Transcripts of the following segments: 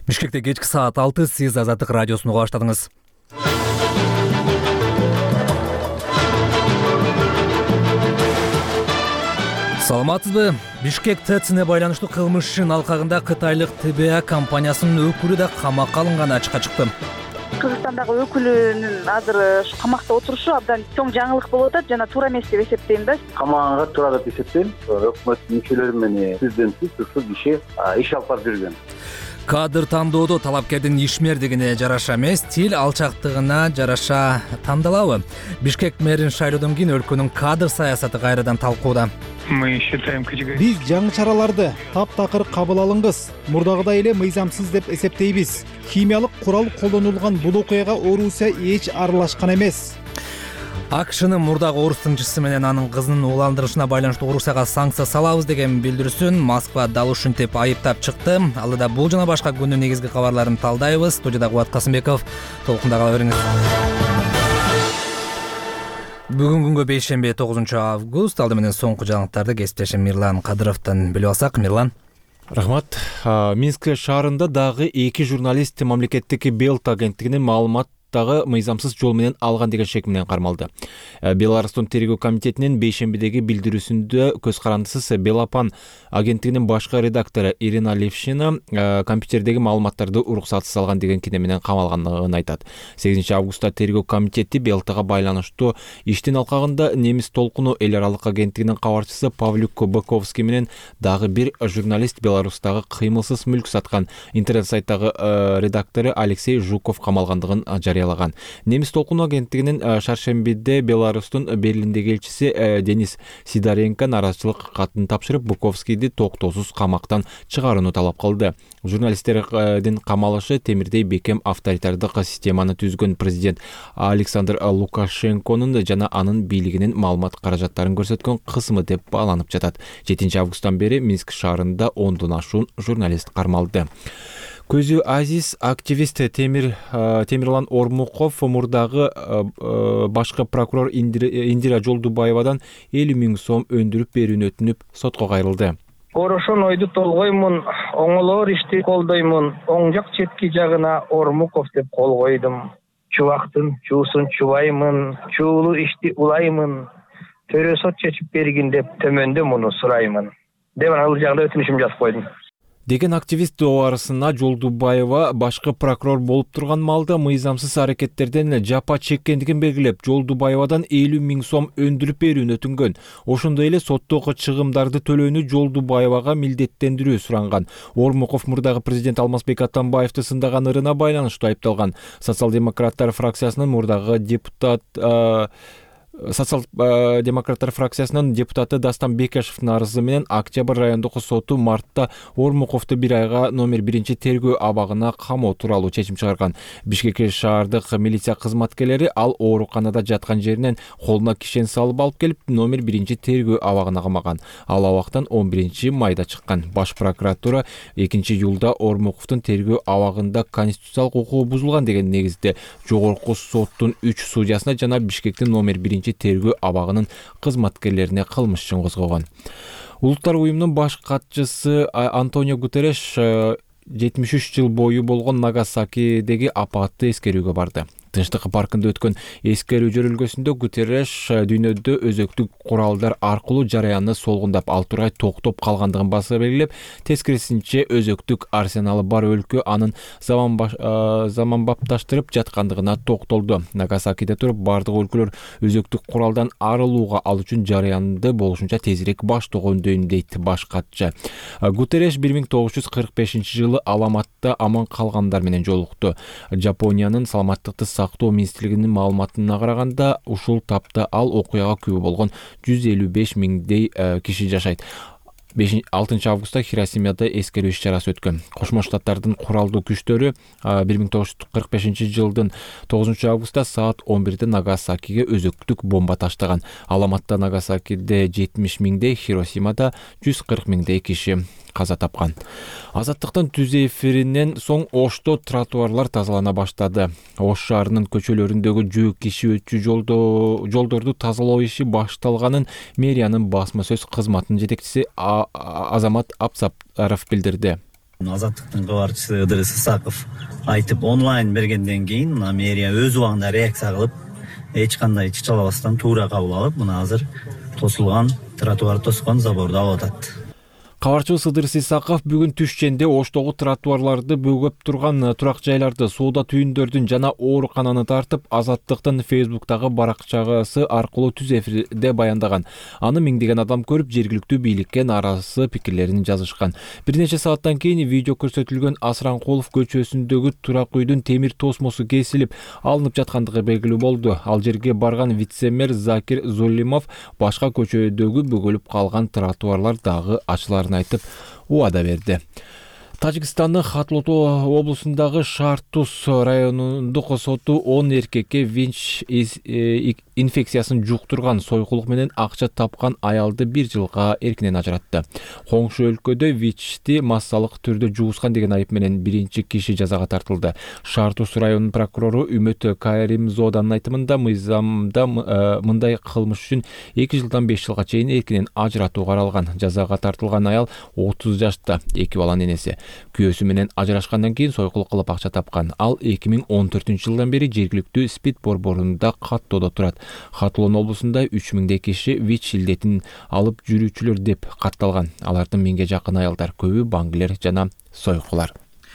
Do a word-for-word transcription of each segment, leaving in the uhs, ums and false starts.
Бишкекте кечки саат алты, сиз Азаттык радиосун уга баштадыңыз. Саламатсызбы? Бишкек ТЭЦине байланыштуу кылмыш ишин алкагында кытайлык Тэ Бэ А компаниясынын өкүлү да камакка алынганы ачыкка чыкты. Кыргызстандагы өкүлүнүн азыр камакта отурушу абдан чоң жаңылык болуп атат жана туура эмес деп эсептейм да. Камаганга туура деп эсептейм. Өкмөт мүчөлөрү менен президентибиз ушул киши иш алып барып жүргөн. Кадр тандоодо талапкердин ишмердигине жараша эмес, тил алчактыгына жараша тандалабы? Бишкек мэрин шайлоодон кийин өлкөнүн кадр саясаты кайрадан талкууда. Биз жаңы чараларды таптакыр кабыл алыңыз. Мурдагыдай эле мыйзамсыз деп эсептейбиз. Химиялык курал колдонулган бул окуяга Орусия эч аралашкан эмес. АКШнын мурдагы орус тыңчысы менен анын кызынын ууландырышына байланыштуу Орусияга санкция салабыз деген билдирүүсүн Москва дал ушинтип айыптап чыкты. Алда бул жана башка күндүн негизги кабарларын талдайбыз. Студияда Кубат Касымбеков, толкунда кала бериңиз. Бүгүн күнгө бейшемби тогузунчу август, алды менен соңку жаңылыктарды кесиптешим Мирлан Кадыровдон билип алсак. Мирлан. Рахмат. Минск шаарында дагы эки журналист мамлекеттик Белт агенттигинин маалымат дагы мыйзамсыз жол менен алган деген шек менен кармалды. Беларустун тергөө комитетинин бейшембидеги билдирүүсүндө көз карандысыз Белапан агенттигинин башкы редактору Ирина Левшина компьютердеги маалыматтарды уруксатсыз алган деген кине менен камалганын айтат. сегизинчи августта тергөө комитети Белтага байланыштуу иштин алкагында немис толкуну эл аралык агенттигинин кабарчысы Павлюк Баковский менен дагы бир журналист Беларустагы кыймылсыз мүлк саткан интернет сайттагы редактору Алексей Жуков камалгандыгын жарыялаган. Немис толкуну агенттигинин шаршембиде Беларустун Берлиндеги элчиси Денис Сидоренко наразычылык катын тапшырып, Буковскийди токтоосуз камактан чыгарууну талап кылды. Журналисттердин камалышы темирдей бекем авторитардык системаны түзгөн президент Александр Лукашенконун жана анын бийлигинин маалымат каражаттарын көрсөткөн кысымы деп бааланып жатат. жетинчи августтан бери Минск шаарында ондон ашуун журналист кармалды. Көзү азиз активист Темир Темирлан Ормуков мурдагы башкы прокурор Индира Жолдубаевадан элүү миң сом өндүрүп берүүнү өтүнүп сотко кайрылды. Орошон ойду толгоймун, оңолоор ишти колдоймун, оң жак четки жагына Ормуков деп кол койдум. Чубактын чуусун чубаймын, чуулуу ишти улаймын, төрө сот чечип бергин деп төмөндө муну сураймын деп ал жагда өтүнүшүм жазып койдум. Деген активист доорасына Жолдубаева башкы прокурор болуп турган маалда мыйзамсыз аракеттерден жапа чеккендигин белгилеп, Жолдубаевадан элүү миң сом өндүрүп берүүнү өтүнгөн. Ошондой эле соттогу чыгымдарды төлөөнү Жолдубаевага милдеттендирүү суранган. Ормуков мурдагы президент Алмазбек Атамбаевди сындаган ырына байланыштуу айыпталган. Социал-демократтар фракциясынын мурдагы депутат Социал-демократтар фракциясынын депутаты Дастан Бекешевдин арызы менен Октябрь райондук соту мартта Ормуковду бир айга номер биринчи тергөө абагына камоо тууралуу чечим чыгарган. Бишкек шаардык милиция кызматкерлери ал ооруканада жаткан жеринен колуна кишен салып алып келип номер биринчи тергөө абагына камаган. Ал абактан он биринчи майда чыккан. Баш прокуратура экинчи июлда Ормуковдун тергөө абагында конституциялык укугу бузулган деген негизде жогорку соттун үч судьясына жана Бишкектин номер биринчи тергөө абагынын кызматкерлерине кылмыш ишин козгогон. Улуттар уюмунун баш катчысы Антонио Гутерреш жетимиш үч жыл бою болгон Нагасакидеги апатты эскерүүгө барды. Тынчтык паркында өткөн эскерүү жөрөлгөсүндө Гутерреш дүйнөдө өзөктүк куралдар аркылуу жараянны солгундап ал тургай токтоп калгандыгын баса белгилеп, тескерисинче өзөктүк арсеналы бар өлкө анын заманбапташтырып жаткандыгына токтолду. Нагасакиде туруп бардык өлкөлөр өзөктүк куралдан арылууга ал үчүн жараянды болушунча тезирээк баштаган дейт баш катчы. Гутерреш бир миң тогуз жүз кырк бешинчи жылы Аламатта аман калгандар менен жолукту. Жапониянын саламаттыкты сактоо министрлигинин маалыматына караганда, ушул тапта ал окуяга күбө болгон жүз элүү беш миңдей киши жашайт. алтынчы августта Хиросимада эскерүү иш-чарасы өткөн. Кошмо Штаттардын куралдуу күчтөрү бир миң тогуз жүз кырк бешинчи жылдын тогузунчу августта саат он бирде Нагасакиге өзөктүк бомба таштаган. Аламатта Нагасакиде жетимиш миңдей, Хиросимада жүз кырк миңдей киши каза тапкан. Азаттыктын түз эфиринен соң Ошто тротуарлар тазалана баштады. Ош шаарынын көчөлөрүндөгү жүк киши өтчү жолдорду тазалоо иши башталганын мэриянын басма сөз кызматынын жетекчиси Азамат Апсапаров билдирди. Азаттыктын кабарчысы Ыдырыс Исаков айтып онлайн бергенден кийин мына мэрия өз убагында реакция кылып, эч кандай чычалабастан туура кабыл алып, мына азыр тосулган тротуар тоскон заборду алып атат. Кабарчыбыз Ыдырыс Исаков бүгүн түшченде Оштогу тротуарларды бөгөп турган турак жайларды, соода түйүндөрдүн жана оорукананы тартып, Азаттыктын Фейсбуктагы баракчасы аркылуу түз эфирде баяндаган. Аны миңдеген адам көрүп, жергиликтүү бийликке нааразы пикирлерин жазышкан. Бир нече сааттан кийин видео көрсөтүлгөн Асранкулов көчөсүндөгү турак үйдүн темир тосмосу кесилип, алынып жаткандыгы белгилүү болду. Ал жерге барган вице-мэр Закир Зулимов башка көчөдөгү бөгөлүп калган тротуарлар дагы ачыларын айтып убада берди. Тажикстандын Хатлото облусундагы Шартус районундук соту он эркекке ВИЧ инфекциясын жуктурган, сойкулук менен акча тапкан аялды бир жылга эркинен ажыратты. Коңшу өлкөдө ВИЧти массалык түрдө жугускан деген айып менен биринчи киши жазага тартылды. Шартус районунун прокурору Үмөт Кайримзоданын айтымында мыйзамда мындай кылмыш үчүн эки жылдан беш жылга чейин эркинен ажыратуу каралган. Жазага тартылган аял отуз жашта, эки баланын энеси. Күйөөсү менен ажырашкандан кийин сойкулук кылып акча тапкан. Ал эки миң он төртүнчү жылдан бери жергиликтүү СПИД борборунда каттоодо турат. Хатлон облусунда үч миңдей киши ВИЧ илдетин алып жүрүүчүлөр деп катталган. Алардын миңге жакын аялдар, көбү баңгилер жана сойкулар.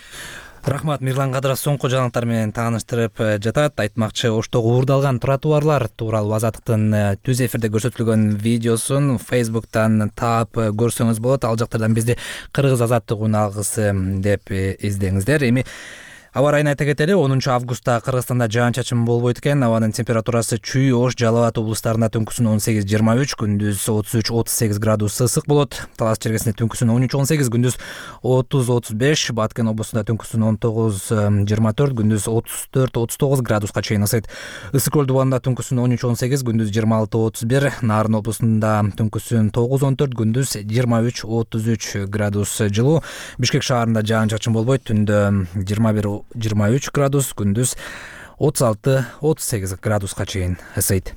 Рахмат, Мирлан Кадыров соңку жаңылыктар менен тааныштырып жатат. Айтмакчы, Оштогу уурдалган тротуарлар тууралуу Азаттыктын түз эфирде көрсөтүлгөн видеосун Фейсбуктан таап көрсөңүз болот. Ал жактардан бизди Кыргыз Азаттык уналгысы деп издеңиздер. Эми аба райын айта кетели, онунчу августта Кыргызстанда жаан-чачын болбойт экен. Абанын температурасы Чүй, Ош, Жалал Абад облустарында түнкүсүн он сегиз жыйырма үч, күндүз отуз үч отуз сегиз градус ысык болот. Талас чергесинде түнкүсүн он үч он сегиз, күндүз отуз отуз беш, Баткен облусунда түнкүсүн он тогуз жыйырма төрт, күндүз отуз төрт отуз тогуз градуска чейин ысыйт. Ысык көл дубанында түнкүсүн он үч он сегиз, күндүз жыйырма алты отуз бир, Нарын облусунда түнкүсүн тогуз он төрт, күндүз жыйырма үч отуз үч градус жылуу. Бишкек шаарында жаан-чачын болбойт, түндө жыйырма бир жыйырма үч градус, күндүз отуз алты отуз сегиз градуска чейин ысыйт.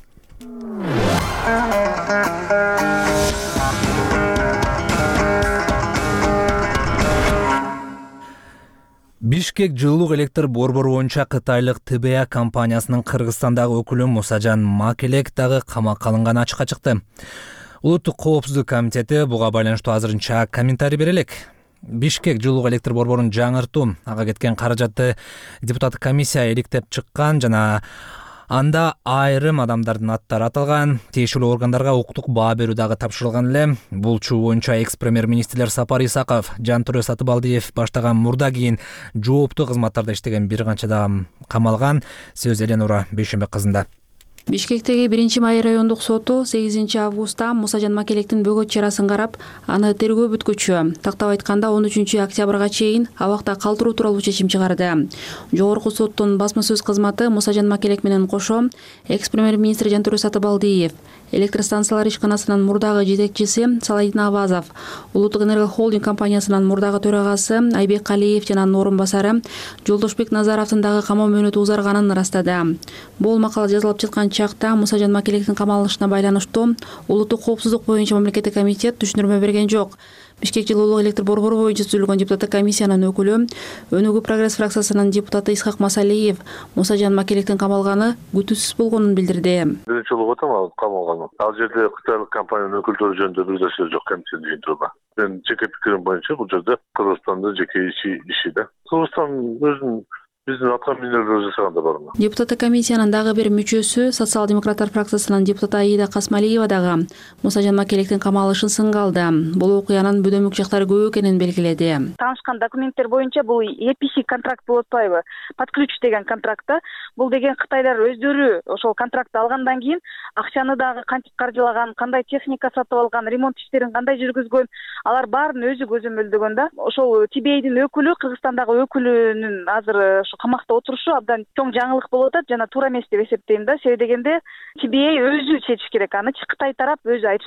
Бишкек жылуулук электр борбору боюнча кытайлык Т Б А компаниясынын Кыргызстандагы өкүлү Мусажан Макелек дагы камакка алынганы ачыкка чыкты. Улуттук коопсуздук комитети буга байланыштуу азырынча комментарий бере элек. Бишкек жылуулук электр борборун жаңыртуу, ага кеткен каражатты депутаттык комиссия иликтеп чыккан жана анда айрым адамдардын аттары аталган. Тиешелүү органдарга укуктук баа берүү дагы тапшырылган эле. Бул чуу боюнча экс-премьер-министрлер Сапар Исаков, Жантөре Сатыбалдиев баштаган мурда кийин жооптуу кызматтарда иштеген бир канча да камалган. Сөз Эленура Бейшембек кызында. Бишкектеги биринчи май райондук соту сегизинчи августта Мусажан Макелектин бөгөт чарасын карап, аны тергөө бүткүчү. Тактап айтканда он үчүнчү октябрга чейин абакта калтыруу тууралуу чечим чыгарды. Жогорку соттун басма сөз кызматы Мусажан Макелек менен кошо экс-премьер-министр Жантөре Сатыбалдиев, электр станциялар ишканасынын мурдагы жетекчиси Саладин Авазов, Улуттук энерго холдинг компаниясынын мурдагы төрагасы Айбек Калиев жана анын орун басары Жолдошбек Назаровдун дагы камоо мөөнөтү узарганын ырастады. Бул макала жазылып жаткан чакта Мусажан Макелектин камалышына байланыштуу Улуттук коопсуздук боюнча мамлекеттик комитет түшүндүрмө берген жок. Бишкек жылуулук электр борбору боюнча түзүлгөн депутаттык комиссиянын өкүлү, Өнүгүү прогресс фракциясынын депутаты Исхак Масалиев Мусажан Макелектин камалганы күтүүсүз болгонун билдирди. Биринчи жолу отам камалган. Ал жерде кытайлык компаниянын өкүлдөрү жөнүндө бир нерсе жок, комиссия жыйынтыгында. Мен жеке пикирим боюнча бул жерде Кыргызстандын жеке иши иши да. Кыргызстан өзүнүн биздин аткан минерлер жасаган да бармы. Депутаттык комиссиянын дагы бир мүчөсү, социал-демократтар фракциясынын депутаты Аида Касмалиева дагы Мусажан Макелектин камалышын сынгалды. Бул окуянын бөдөмүк жактары көп экенин белгиледи. Таанышкан документтер боюнча бул Е Пи Си контракт болуп атпайбы? Под ключ деген контрактта. Бул деген Кытайлар өздөрү ошол контрактты алгандан кийин акчаны дагы кантип каржылаган, кандай техника сатып алган, ремонт иштерин кандай жүргүзгөн, алар баарын өзү көзөмөлдөгөн да. Ошол Т Б А'дин өкүлү, Кыргызстандагы өкүлүнүн азыр камакта отурушу абдан чоң жаңылык болуп атат жана туура эмес деп эсептейм да. Себеби дегенде Т Б А өзү чечиш керек, аны Кытай тарап өзү айтыш керек.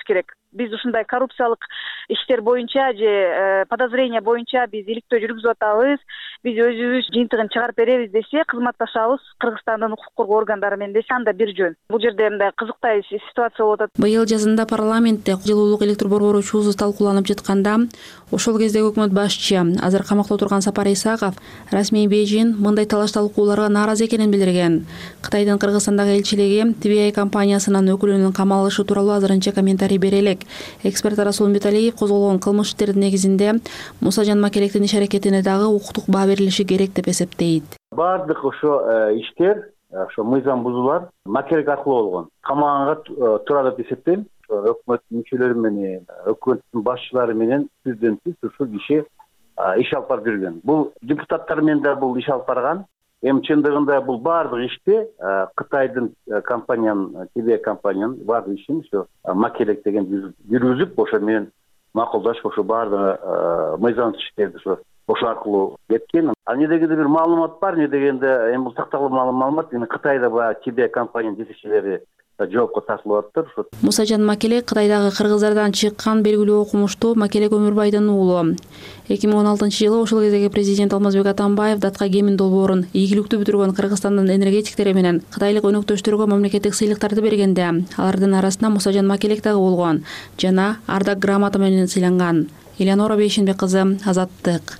биз ушундай коррупциялык иштер боюнча же подозрение боюнча биз иликтөө жүргүзүп атабыз, биз өзүбүз жыйынтыгын чыгарып беребиз десе, кызматташабыз Кыргызстандын укук коргоо органдары менен десе, анда бир жөн. Бул жерде мындай кызыктай ситуация болуп атат. Быйыл жазында парламентте жылуулук электр борбору чуусу талкууланып жатканда, ошол кезде өкмөт башчы, азыр камакта отурган Сапар Исаков расмий Бейжин мындай талаш талкууларга нааразы экенин билдирген. Кытайдын Кыргызстандагы элчилиги Ти Би Ай компаниясынын өкүлүнүн камалышы тууралуу азырынча комментарий бере элек. Эксперт Расул Миталиев козголгон кылмыш иштердин негизинде Мусажан Макелектин иш аракетине дагы укуктук баа берилиши керек деп эсептейт. Бардык ошо иштер, ошо мыйзам бузуулар Макелек аркылуу болгон. Камаганга тура деп эсептейм. Өкмөт мүчөлөрү менен, өкмөттүн башчылары менен президентибиз ушул киши иш алып барып жүргөн. Бул депутаттар менен да бул иш алып барган. Эми чындыгында бул бардык ишти Кытайдын компаниянын, Ти Би Ай компаниянын бардык ишин ошо Макелек деген жүргүзүп, ошо менен макулдашып, ошо бардык мыйзам иштерди ошо ошол аркылуу кеткен. А не дегенде бир маалымат бар, не дегенде эми бул такталуу маалымат, эми Кытайда баягы Ти Би Ай компаниянын жетекчилери жоопко тартылып атыптыр. Мусажан Макелек Кытайдагы кыргыздардан чыккан белгилүү окумуштуу Макелек Өмүрбайдын уулу. эки миң он алтынчы жылы ошол кездеги президент Алмазбек Атамбаев датка кемин долбоорун ийгиликтүү бүтүргөн Кыргызстандын энергетиктери менен кытайлык өнөктөштөргө мамлекеттик сыйлыктарды бергенде, алардын арасында Мусажан Макелек дагы болгон жана Ардак грамота менен сыйланган. Элеонора Бейшенбек кызы, Азаттык.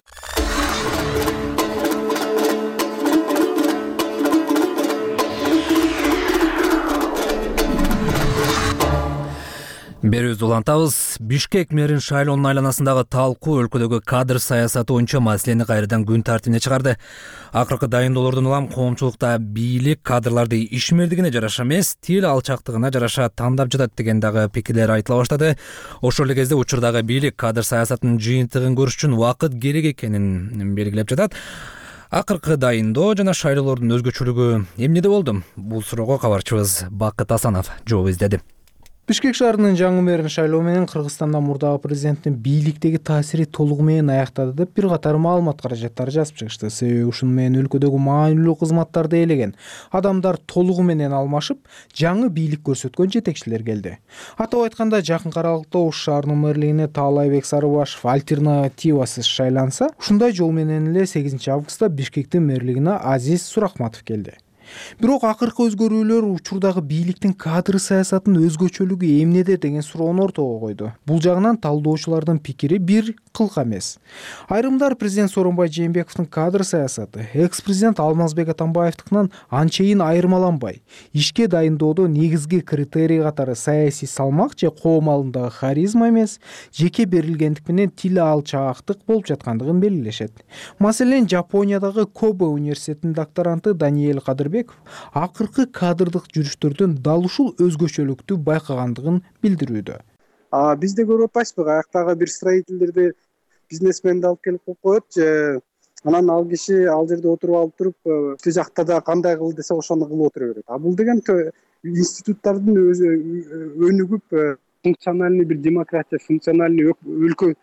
Берүүбүздү улантабыз. Бишкек мэрин шайлоонун айланасындагы талкуу өлкөдөгү кадр саясаты боюнча маселени кайрадан күн тартибине чыгарды. Акыркы дайындоолордон улам коомчулукта бийлик кадрларды ишмердигине жараша эмес, тил алчактыгына жараша тандап жатат деген дагы пикирлер айтыла баштады. Ошол эле кезде учурдагы бийлик кадр саясатынын жыйынтыгын көрүш үчүн убакыт керек экенин белгилеп жатат. Акыркы дайындоо жана шайлоолордун өзгөчөлүгү эмнеде болду? Бул суроого кабарчыбыз Бакыт Асанов жооп издеди. Бишкек шаарынын жаңы мэрин шайлоо менен Кыргызстанда мурдагы президенттин бийликтеги таасири толугу менен аяктады деп бир катар маалымат каражаттары жазып чыгышты. Себеби ушуну менен өлкөдөгү маанилүү кызматтарды ээлеген адамдар толугу менен алмашып, жаңы бийлик көрсөткөн жетекчилер келди. Атап айтканда, жакынкы аралыкта Ош шаарынын мэрлигине Таалайбек Сарыбашев альтернативасыз шайланса, ушундай жол менен эле сегизинчи августта Бишкектин мэрлигине Азиз Суракматов келди. Бирок акыркы өзгөрүүлөр учурдагы бийликтин кадр саясатынын өзгөчөлүгү эмнеде деген суроону ортого койду. Бул жагынан талдоочулардын пикири бир кылка эмес. Айрымдар президент Сооронбай Жээнбековдун кадр саясаты экс-президент Алмазбек Атамбаевдикинен анчейин айырмаланбай, ишке дайындоодо негизги критерий катары саясий салмак же коом алдындагы харизма эмес, жеке берилгендик менен тил алчаактык болуп жаткандыгын белгилешет. Маселен, Жапониядагы Кобе университетинин докторанты Даниэль Кадырбек акыркы кадрдык жүрүштөрдөн дал ушул өзгөчөлүктү байкагандыгын билдирүүдө. А бизде көрүп атпайсызбы, аяктагы бир строительдерди бизнесменди алып келип коюп коет же анан ал киши ал жерде отуруп алып туруп, тил жакта да кандай кыл десе ошону кылып отура берет. А бул деген институттардын өзү өнүгүп, функциональный бир демократия, функциональный өлкө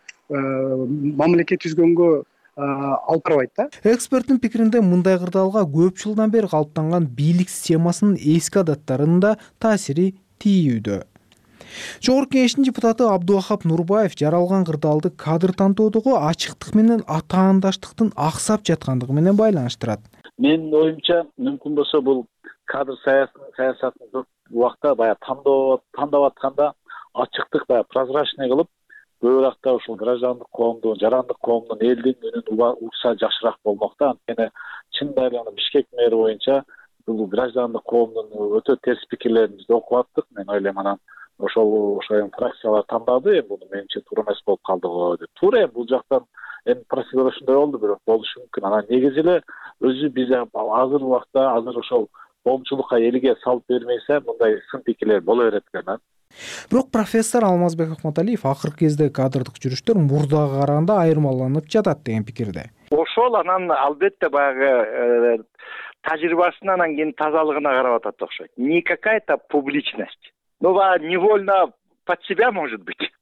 мамлекет түзгөнгө алып барбайт да. Эксперттин пикиринде мындай кырдаалга көп жылдан бери калыптанган бийлик системасынын эски адаттарынын да таасири тийүүдө. Жогорку Кеңештин депутаты Абдувахап Нурбаев жаралган кырдаалды кадр тандоодогу ачыктык менен атаандаштыктын аксап жаткандыгы менен байланыштырат. Менин оюмча, мүмкүн болсо бул кадр саясатын көп убакта баягы тандоо тандап атканда ачыктык баягы прозрачный кылып, бөөракта ушул граждандык коомдун, жарандык коомдун элдин үнүн угса жакшыраак болмокта. Анткени чындап эле Бишкек мэри боюнча бул граждандык коомдун өтө терс пикирлерин биз окуп аттык. Мен ойлойм, анан ошол ошол фракциялар тандады, бул менимче туура эмес болуп калды го деп. Туура эми бул жактан эми процедура ушундай болду, бирок болушу мүмкүн. Анан негизи эле өзү биз азыр убакта азыр ошол коомчулукка элге салып бермейсе, мындай сын пикирлер боло берет экен. Бирок профессор Алмазбек Акматалиев акыркы кезде кадрдык жүрүштөр мурдага караганда айырмаланып жатат деген пикирде. Ошол анан албетте баягы тажрыйбасына, анан кийин тазалыгына карап атат окшойт. Не какая-то публичность, но невольно под себя, может быть.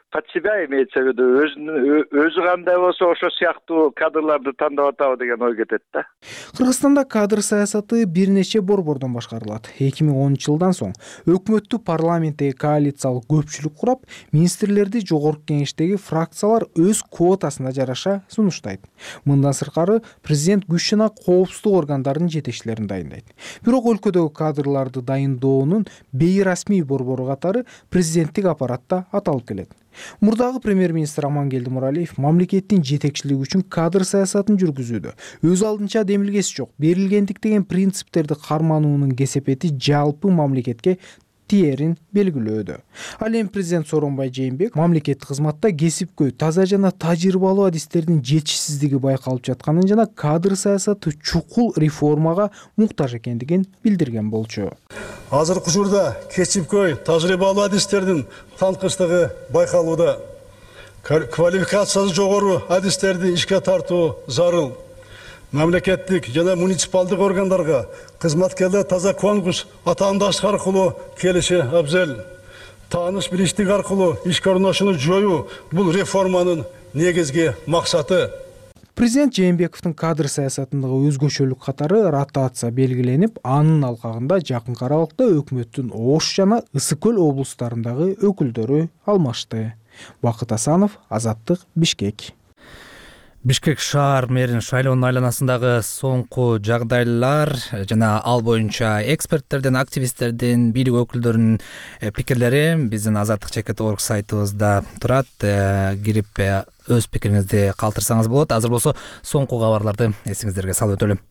под себя имеется в виду өзү кандай болсо ошо сыяктуу кадрларды тандап атабы деген ой кетет да. Кыргызстанда кадр саясаты бир нече борбордон башкарылат. эки миң онунчу жылдан соң өкмөттү парламенттеги коалициялык көпчүлүк курап, министрлерди жогорку кеңештеги фракциялар өз квотасына жараша сунуштайт. Мындан сыркары президент күч жана коопсуздук органдарынын жетекчилерин дайындайт. Бирок өлкөдөгү кадрларды дайындоонун бейрасмий борбору катары президенттик аппаратта аталып келет. Мурдагы премьер-министр Амангелди Муралиев мамлекеттин жетекчилиги үчүн кадр саясатын жүргүзүүдө өз алдынча демилгеси жок, берилгендик деген принциптерди кармануунун кесепети жалпы мамлекетке тиерин белгилөөдө. Ал эми президент Сооронбай Жээнбеков мамлекеттик кызматта кесипкөй, таза жана тажрыйбалуу адистердин жетишсиздиги байкалып жатканын жана кадр саясаты чукул реформага муктаж экендигин билдирген болчу. Азыркы учурда кесипкөй, тажрыйбалуу адистердин танкычтыгы байкалууда. Квалификациясы жогору адистерди ишке тартуу зарыл. Мамлекеттик жана муниципалдык органдарга кызматкерлер таза конкурс атаандаштык аркылуу келиши абзел. Тааныш билиштик аркылуу ишке орношууну жоюу бул реформанын негизги максаты. Президент Жээнбековдун кадр саясатындагы өзгөчөлүк катары ротация белгиленип, анын алкагында жакынкы аралыкта өкмөттүн Ош жана Ысык көл облустарындагы өкүлдөрү алмашты. Бакыт Асанов, Азаттык, Бишкек. Бишкек шаар мэрин шайлоонун айланасындагы соңку жагдайлар жана ал боюнча эксперттердин, активисттердин, бийлик өкүлдөрүнүн пикирлери биздин Азаттык чекит точка орг сайтыбызда турат. Кирип өз пикириңизди калтырсаңыз болот. Азыр болсо соңку кабарларды эсиңиздерге салып өтөлүм.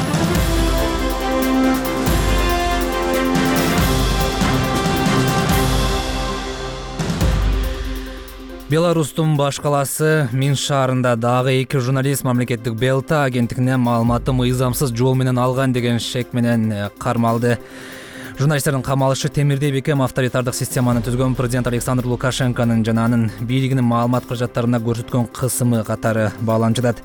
Беларустун баш калаасы Минск шаарында дагы эки журналист мамлекеттик Белта агенттигинен маалыматты мыйзамсыз жол менен алган деген шек менен кармалды. Журналисттердин камалышы темирдей бекем авторитардык системаны түзгөн президент Александр Лукашенконун жана анын бийлигинин маалымат каражаттарына көрсөткөн кысымы катары бааланып жатат.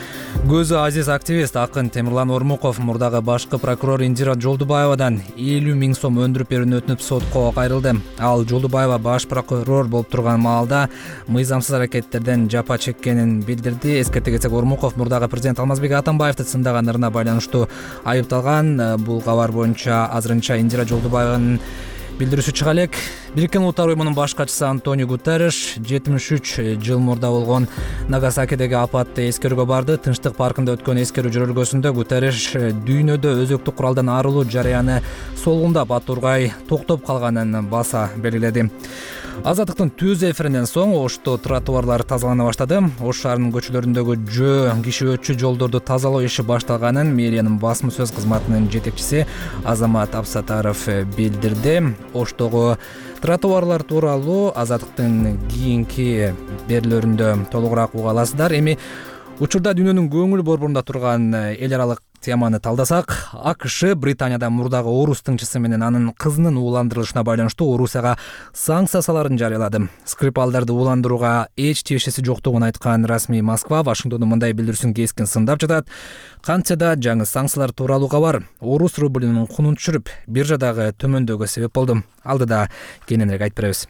Көзү азиз активист акын Темирлан Ормуков мурдагы башкы прокурор Индира Жолдубаевадан элүү миң сом өндүрүп берүүнү өтүнүп сотко кайрылды. Ал Жолдубаева баш прокурор болуп турган маалда мыйзамсыз аракеттерден жапа чеккенин билдирди. Эскерте кетсек, Ормуков мурдагы президент Алмазбек Атамбаевди сындагандарына байланыштуу айыпталган. Бул кабар боюнча азырынча Индира Жолдубаеванын билдирүүсү чыга элек. Бириккен Улуттар уюмунун баш катчысы Антонио Гутерриш жетимиш үч жыл мурда болгон Нагасакидеги апатты эскерүүгө барды. Тынчтык паркында өткөн эскерүү жөрөлгөсүндө Гутерриш дүйнөдө өзөктүк куралдан арылуу жарыяны солгундап атургай токтоп калганын баса белгиледи. Азаттыктын түз эфиринен соң Ошто тротуарлар тазалана баштады. Ош шаарынын көчөлөрүндөгү жөө киши өтчү жолдорду тазалоо иши башталганын мэриянын басма сөз кызматынын жетекчиси Азамат Абсатаров билдирди. Оштогу тротуарлар тууралуу Азаттыктын кийинки берүүлөрүндө толугураак уга аласыздар. Эми учурда дүйнөнүн көңүл борборунда турган эл аралык теманы талдасак, АКШ Британияда мурдагы орус тыңчысы менен анын кызынын ууландырылышына байланыштуу Орусияга санкцияларын жарыялады. Скрипалдарды ууландырууга эч тиешеси жоктугун айткан расмий Москва Вашингтондун мындай билдирүүсүн кескин сындап жатат. Кантсе да жаңы санкциялар тууралуу кабар орус рублинин кунун түшүрүп, биржадагы төмөндөөгө себеп болду. Алдыда кененирээк айтып беребиз.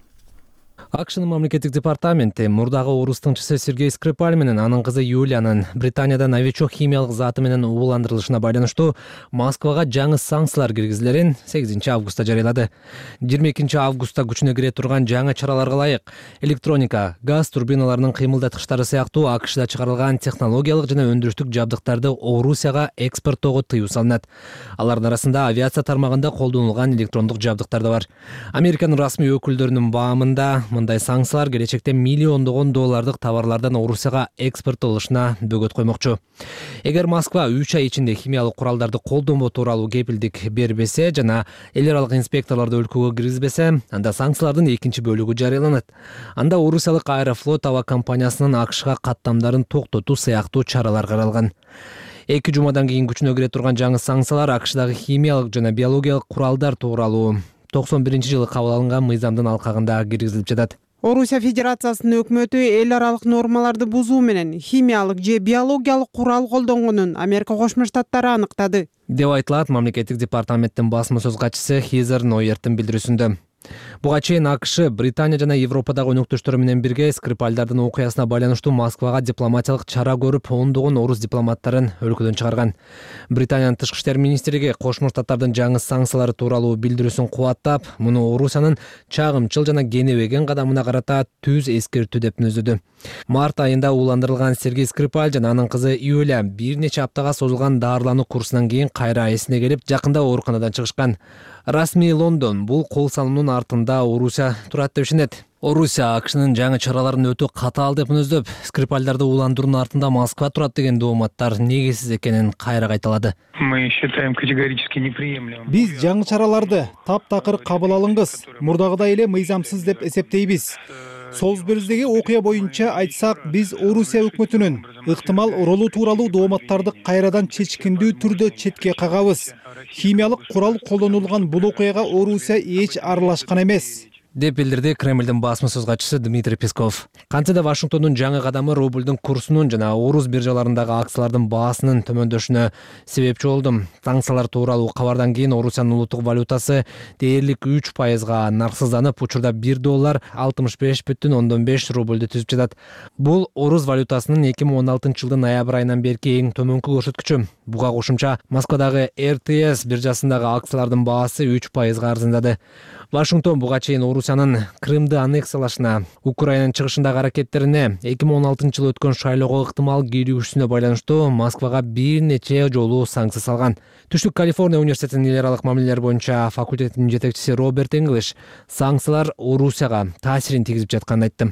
АКШнын мамлекеттик департаменти мурдагы орус тыңчысы Сергей Скрипаль менен анын кызы Юлиянын Британияда новичок химиялык заты менен ууландырылышына байланыштуу Москвага жаңы санкциялар киргизилерин сегизинчи августта жарыялады. жыйырма экинчи августта күчүнө кире турган жаңы чараларга ылайык электроника, газ турбиналарынын кыймылдаткычтары сыяктуу АКШда чыгарылган технологиялык жана өндүрүштүк жабдыктарды Орусияга экспорттоого тыюу салынат. Алардын арасында авиация тармагында колдонулган электрондук жабдыктар да бар. Американын расмий өкүлдөрүнүн баамында мындай санкциялар келечекте миллиондогон доллардык товарлардан Орусияга экспорттолушуна бөгөт коймокчу. Эгер Москва үч ай ичинде химиялык куралдарды колдонбоо тууралуу кепилдик бербесе жана эл аралык инспекторлорду өлкөгө киргизбесе, анда санкциялардын экинчи бөлүгү жарыяланат. Анда Орусиялык Аэрофлот аба компаниясынын АКШга каттамдарын токтотуу сыяктуу чаралар каралган. Эки жумадан кийин күчүнө кире турган жаңы санкциялар АКШдагы химиялык жана биологиялык куралдар тууралуу токсон биринчи жылы кабыл алынган мыйзамдын алкагында киргизилип жатат. Орусия Федерациясынын өкмөтү эл аралык нормаларды бузуу менен химиялык же биологиялык курал колдонгонун Америка Кошмо Штаттары аныктады деп айтылат мамлекеттик департаменттин басма сөз катчысы Хизер Нойерттин билдирүүсүндө. Буга чейин АКШ Британия жана Европадагы өнөктөштөрү менен бирге Скрипальдардын окуясына байланыштуу Москвага дипломатиялык чара көрүп, ондогон орус дипломаттарын өлкөдөн чыгарган. Британиянын тышкы иштер министрлиги Кошмо Штаттардын жаңы санкциялары тууралуу билдирүүсүн кубаттап, муну Орусиянын чагымчыл жана кенебеген кадамына карата түз эскертүү деп мүнөздөдү. Март айында ууландырылган Сергей Скрипаль жана анын кызы Юля бир нече аптага созулган дарылануу курсунан кийин кайра эсине келип, жакында ооруканадан чыгышкан. Расмий Лондон бул кол салуунун артында Орусия турат деп ишенет. Орусия АКШнын жаңы чараларын өтө катаал деп мүнөздөп, Скрипальдарды ууландыруунун артында Москва турат деген дооматтар негизсиз экенин кайра кайталады. Мы считаем категорически неприемлемым. Биз жаңы чараларды таптакыр кабыл алыңыз, мурдагыдай эле мыйзамсыз деп эсептейбиз. Солсбергдеги окуя боюнча айтсак, биз Орусия өкмөтүнүн ыктымал ролу тууралуу дооматтарды кайрадан чечкиндүү түрдө четке кагабыз. Химиялык курал колдонулган бул окуяга Орусия эч аралашкан эмес, деп билдирди Кремлдин басма-сөз катчысы Дмитрий Песков. Кантсе да Вашингтондун жаңы кадамы рубльдун курсунун жана орус биржаларындагы акциялардын баасынын төмөндөшүнө себепчи болду. Санкциялар тууралуу кабардан кийин Орусиянын улуттук валютасы дээрлик үч пайызга нарксызданып, учурда бир доллар алтымыш беш бүтүн ондон беш рубльду түзүп жатат. Бул орус валютасынын эки миң он алтынчы жылдын ноябрь айынан берки эң төмөнкү көрсөткүчү. Буга кошумча Москвадагы эр тэ эс биржасындагы акциялардын баасы үч пайызга арзандады. Вашингтон буга чейин Орусиянын Крымды аннексиялашына, Украинанын чыгышындагы аракеттерине, эки миң он алтынчы жылы өткөн шайлоого ыктымал кирүүсүнө байланыштуу Москвага бир нече жолу санкция салган. Түштүк Калифорния университетинин эл аралык мамилелер боюнча факультетинин жетекчиси Роберт Энглиш санкциялар Орусияга таасирин тийгизип жатканын айтты.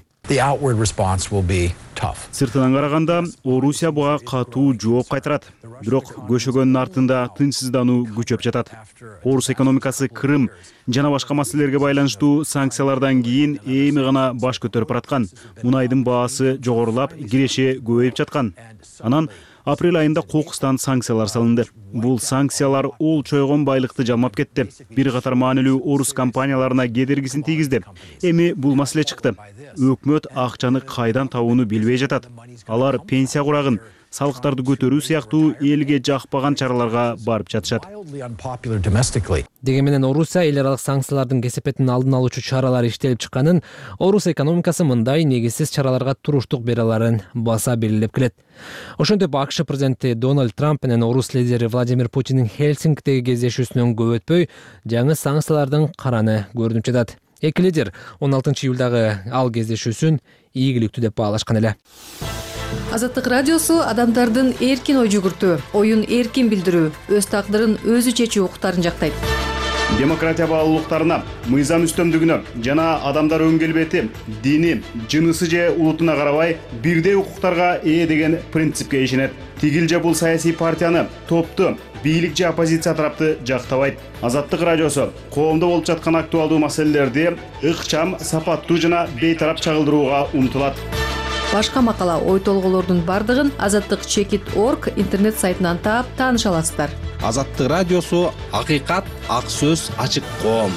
Сыртынан караганда, Орусия буга катуу жооп кайтарат. Бирок көшөгөнүн артында тынчсыздануу күчөп жатат. Орус экономикасы Крым жана башка маселелерге байланыштуу санкциялардан кийин эми гана баш көтөрүп бараткан. Мунайдын баасы жогорулап, киреше көбөйүп жаткан. Анан апрель айында кокустан санкциялар салынды. Бул санкциялар ол чойгон байлыкты жалмап кетти. Бир катар маанилүү орус компанияларына кедергисин тийгизди. Эми бул маселе чыкты. Өкмөт акчаны кайдан табууну билбей жатат. Алар пенсия курагын, салыктарды көтөрүү сыяктуу элге жакпаган чараларга барып жатышат. Деген менен Орусия эл аралык санкциялардын кесепетин алдын алуучу чаралар иштелип чыкканын, Орус экономикасы мындай негизсиз чараларга туруштук бере аларын баса белгилеп келет. Ошентип АКШ президенти Дональд Трамп менен орус лидери Владимир Путиндин Хельсинкидеги кездешүүсүнөн көп өтпөй, жаңы санкциялардын караны көрүнүп жатат. Эки лидер он алтынчы июлдагы ал кездешүүсүн ийгиликтүү деп баалашкан эле. Азаттык радиосу адамдардын эркин ой жүгүртүү, оюн эркин билдирүү, өз тагдырын өзү чечүү укуктарын жактайт. Демократия баалуулуктарына, мыйзам үстөмдүгүнө жана адамдар өн келбети, дини, жынысы же улутуна карабай бирдей укуктарга ээ деген принципке ишенет. Тигил же бул саясий партияны, топту, бийлик же оппозиция тарапты жактабайт. Азаттык радиосу коомдо болуп жаткан актуалдуу маселелерди ыкчам, сапаттуу жана бейтарап чагылдырууга умтулат. Башка макала, ой толголордун бардыгын азаттык чекит точка орг интернет сайтынан таап тааныша аласыздар. Азаттык радиосу акыйкат, ак сөз, ачык коом.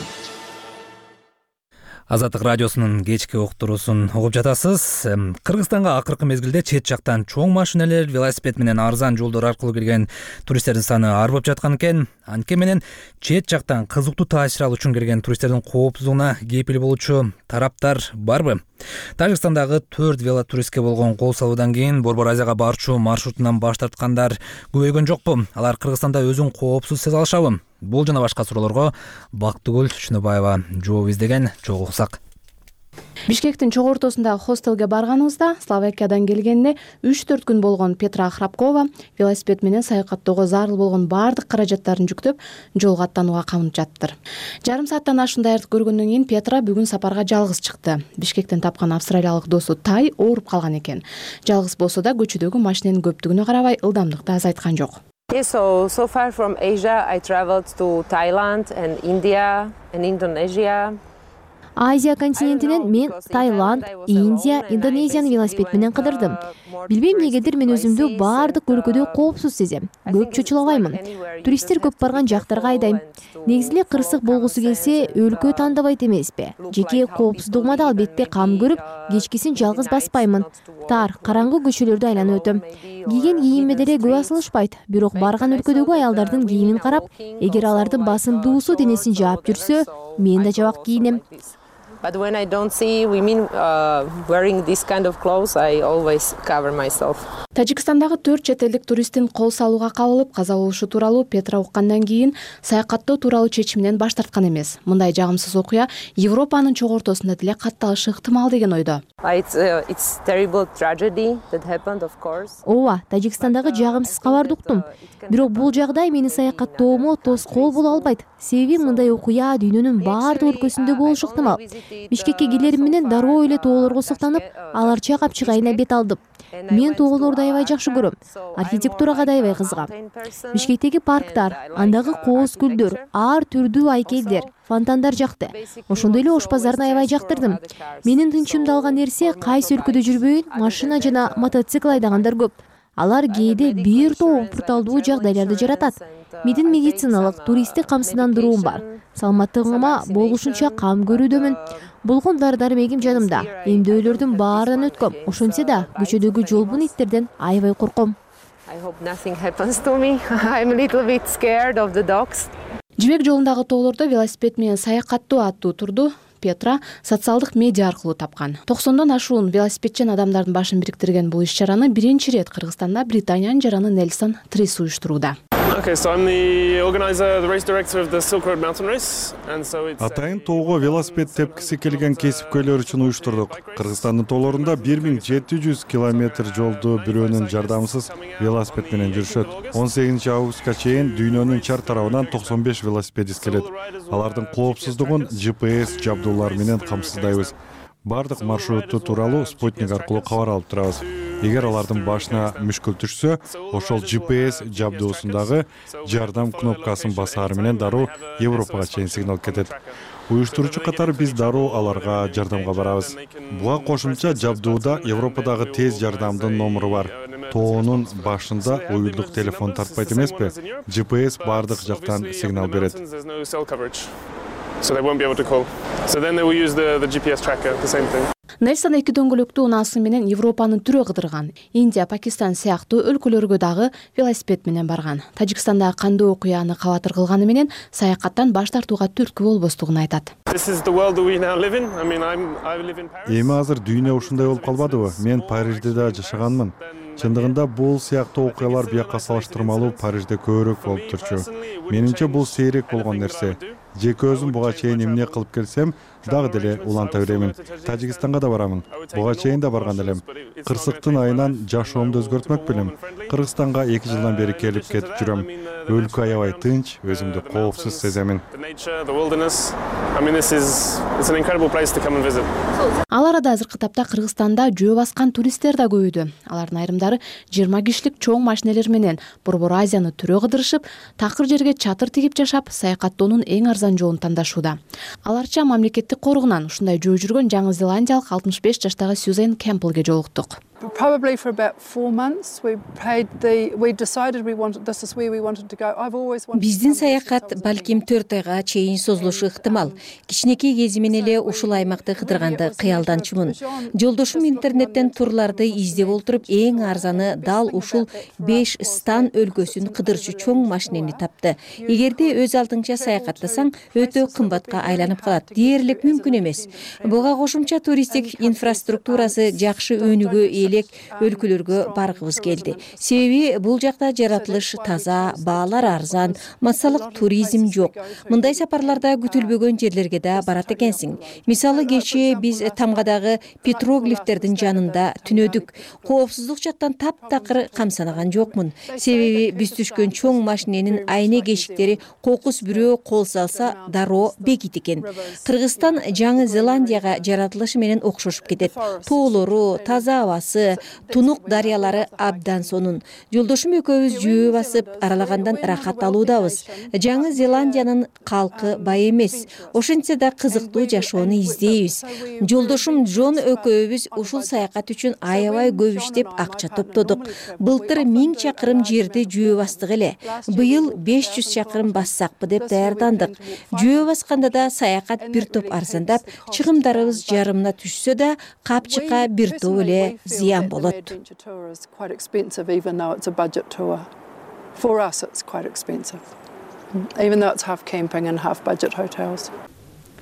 Азаттык радиосунун кечки уктуруусун угуп жатасыз. Кыргызстанга акыркы мезгилде чет жактан чоң машинелер, велосипед менен арзан жолдор аркылуу келген туристтердин саны арбап жаткан экен. Анткени менен чет жактан кызыктуу таасир алуу үчүн келген туристтердин коопсуздугуна кепил болуучу тараптар барбы? Тажикстандагы төрт велотуристке болгон кол салуудан кийин Борбор Азияга барчу маршрутунан баш тарткандар көбөйгөн жокпу? Алар Кыргызстанда өзүн коопсуз сезе алышабы? Бул жана башка суроолорго Бактыгүл Чүнөбаева жооп издеген. Чогуу уксак. Бишкектин чогуу ортосундагы хостелге барганыбызда Словакиядан келгенине үч төрт күн болгон Петра Храпкова велосипед менен саякаттоого зарыл болгон баардык каражаттарын жүктөп жолго аттанууга камынып жатыптыр. Жарым сааттан ашуун даярдык көргөндөн кийин Петра бүгүн сапарга жалгыз чыкты. Бишкектен тапкан австралиялык досу Тай ооруп калган экен. Жалгыз болсо да көчөдөгү машиненин көптүгүнө карабай ылдамдыкты азайткан жок. Yes, so so far from Asia, I traveled to Thailand and India and Indonesia. Азия континентинен мен Таиланд, Индия, Индонезияны велосипед менен кыдырдым. Билбейм эмнегедир мен өзүмдү баардык өлкөдө коопсуз сезем. Көп чочулабаймын. Туристтер көп барган жактарга айдайм. Негизи эле кырсык болгусу келсе, өлкө тандабайт эмеспи. Жеке коопсуздугума да албетте кам көрүп, кечкисин жалгыз баспаймын. Тар, караңгы көчөлөрдү айланып өтөм. Кийген кийимиме деле көп асылышпайт. Бирок барган өлкөдөгү аялдардын кийимин карап, эгер алардын басымдуусу денесин жаап жүрсө, мен да жабак кийинем. But when I don't see women uh, wearing this kind of clothes, I always cover myself. Тажикстандагы төрт чет элдик туристтин кол салууга кабылып каза болушу тууралуу Петра уккандан кийин саякаттоо тууралуу чечиминен баш тарткан эмес. Мындай жагымсыз окуя Европанын чогуу ортосунда деле катталышы ыктымал деген ойдо. It's uh, it's terrible tragedy that happened, of course. Ооба, Тажикстандагы жагымсыз кабарды уктум. Бирок бул жагдай мени саякаттоомо тоскоол боло албайт. Себеби мындай окуя дүйнөнүн баардык өлкөсүндө болушу ыктымал. Бишкекке келерим менен дароо эле тоолорго суктанып, аларча капчыгайына бет алдым. Мен тоолорду аябай жакшы көрөм. Архитектурага да аябай кызыгам. Бишкектеги парктар, андагы кооз гүлдөр, ар түрдүү айкелдер, фонтандар жакты. Ошондой эле ош базарын аябай жактырдым. Менин тынчымды алган нерсе кайсы өлкөдө жүрбөйүн, машина жана мотоцикл айдагандар көп. Алар кээде бир топ пурталдуу жагдайларды жаратат. Менин медициналык, туристтик камсыздандыруум бар. Саламаттыгыма болушунча кам көрүүдөмүн. Болгон дары-дармегим жанымда. Эмдөөлөрдүн баарынан өткөм. Ошентсе да көчөдөгү жолбун иттерден аябай корком. I hope nothing happens to me. I'm a little bit scared of the dogs. Жибек жолундагы тоолордо велосипед менен саякаттоо аттуу турду Петра социалдык медиа аркылуу тапкан. токсондон ашуун велосипедчен адамдардын башын бириктирген бул иш-чараны биринчи ирет Кыргызстанда Британиянын жараны Нельсон Трис уюштурууда. Okay, so I'm the organizer, the race director of the Silk Road Mountain Race, and so it's Атайын тоого велосипед тепкиси келген кесипкөйлөр үчүн уюштурдук. Кыргызстандын тоолорунда бир миң жети жүз километр жолду бирөөнүн жардамсыз велосипед менен жүрүшөт. он сегизинчи августка чейин дүйнөнүн чар тарабынан токсон беш велосипедист келет. Алардын коопсуздугун джи пи эс жабдуулар менен камсыздайбыз. Бардык маршрутту тууралуу спутник аркылуу кабар алып турабыз. Эгер алардын башына мүшкүл түшсө, ошол джи пи эс жабдуусундагы жардам кнопкасын басаары менен дароо Европага чейин сигнал кетет. Уюштуруучу катары биз дароо аларга жардамга барабыз. Буга кошумча жабдууда Европадагы тез жардамдын номуру бар. Тоонун башында уюлдук телефон тартпайт эмеспи? джи пи эс бардык жактан сигнал берет. So they won't be able to call. So then they will use the, the джи пи эс tracker, the same thing. Нельсон эки дөңгөлөктүү унаасы менен Европанын түрү кыдырган. Индия, Пакистан сыяктуу өлкөлөргө дагы велосипед менен барган. Тажикстандагы кандуу окуяны кабатыр кылганы менен саякаттан баш тартууга түрткү болбостугун айтат. This is the world that we now live in. I mean, I'm I live in Paris. Эми азыр дүйнө ушундай болуп калбадыбы? Мен Парижде да жашаганмын. Чындыгында бул сыяктуу окуялар бияка салыштырмалуу Парижде көбүрөөк болуп турчу. Менимче бул сейрек болгон нерсе. Жеке өзүм буга чейин эмне кылып келсем, дагы деле уланта беремин. Тажикстанга да барамын. Буга чейин да барган элем. Кырсыктын айынан жашоомду өзгөртмөк белем. Кыргызстанга эки жылдан бери келип кетип жүрөм. Өлкө аябай тынч, өзүмдү коопсуз сеземин. Ал арада азыркы тапта Кыргызстанда жөө баскан туристтер да көбөйдү. Алардын айрымдары жыйырма кишилик чоң машинелер менен Борбор Азияны түрө кыдырышып, такыр жерге чатыр тигип жашап, саякаттоонун эң арзан жолун тандашууда. Аларча мамлекеттик коргунан ушундай жөө жүргөн Жаңы Зеландиялык алтымыш беш жаштагы Сьюзен Кемплге жолуктук. Probably for about four months we paid the we decided we wanted this is where we wanted to go. I've always wanted. Биздин саякат балким төрт айга чейин созулушу ыктымал. Кичинекей кезимен эле ушул аймакты кыдырганды кыялданчумун. Жолдошум интернеттен турларды издеп олтуруп эң арзаны дал ушул беш стан өлкөсүн кыдырчу чоң машинени тапты. Эгерде өз алдыңча саякаттасаң өтө кымбатка айланып калат. Дээрлик мүмкүн эмес. Буга кошумча туристтик инфраструктурасы жакшы өнүгүү элек өлкөлөргө баргыбыз келди. Себеби бул жакта жаратылыш таза, баалар арзан, массалык туризм жок. Мындай сапарларда күтүлбөгөн жерлерге да барат экенсиң. Мисалы кечээ биз Тамгадагы петроглифтердин жанында түнөдүк. Коопсуздук жактан таптакыр камсанаган жокмун. Себеби биз түшкөн чоң машиненин айне кешиктери кокус бирөө кол салса дароо бекит экен. Кыргызстан Жаңы Зеландияга жаратылышы менен окшошуп кетет. Тоолору, таза абасы, тунук дарыялары абдан сонун. Жолдошум экөөбүз жөө басып аралагандан рахат алуудабыз. Жаңы Зеландиянын калкы бай эмес. Ошентсе да кызыктуу жашоону издейбиз. Жолдошум Джон экөөбүз ушул саякат үчүн аябай көп иштеп акча топтодук. Былтыр миң чакырым жерди жөө бастык эле. Быйыл беш жүз чакырым бассакпы деп даярдандык. Жөө басканда да саякат бир топ арзандап, чыгымдарыбыз жарымына түшсө да капчыкка бир топ эле зыян болот. Quite expensive even though it's a budget tour. For us it's quite expensive. Even though it's half camping and half budget hotels.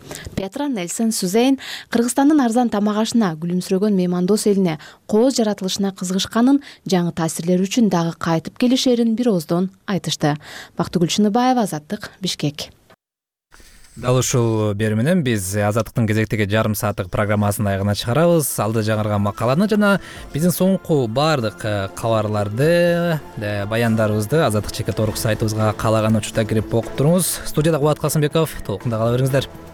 Петра Нельсон Сузейн Кыргызстандын арзан тамак ашына, күлүмсүрөгөн меймандос элине кооз жаратылышына кызыгышканын, жаңы таасирлер үчүн дагы кайтып келишерин бир ооздон айтышты. Бактыгүл Шыныбаева, Азаттык, Бишкек. Дал ушул берүү менен биз Азаттыктын кезектеги жарым сааттык программасын аягына чыгарабыз. Алды жаңырган макаланы жана биздин соңку баардык кабарларды, баяндарыбызды Азаттык чекит орг сайтыбызга каалаган учурда кирип окуп туруңуз. Студияда Кубат Касымбеков, толкунда кала бериңиздер.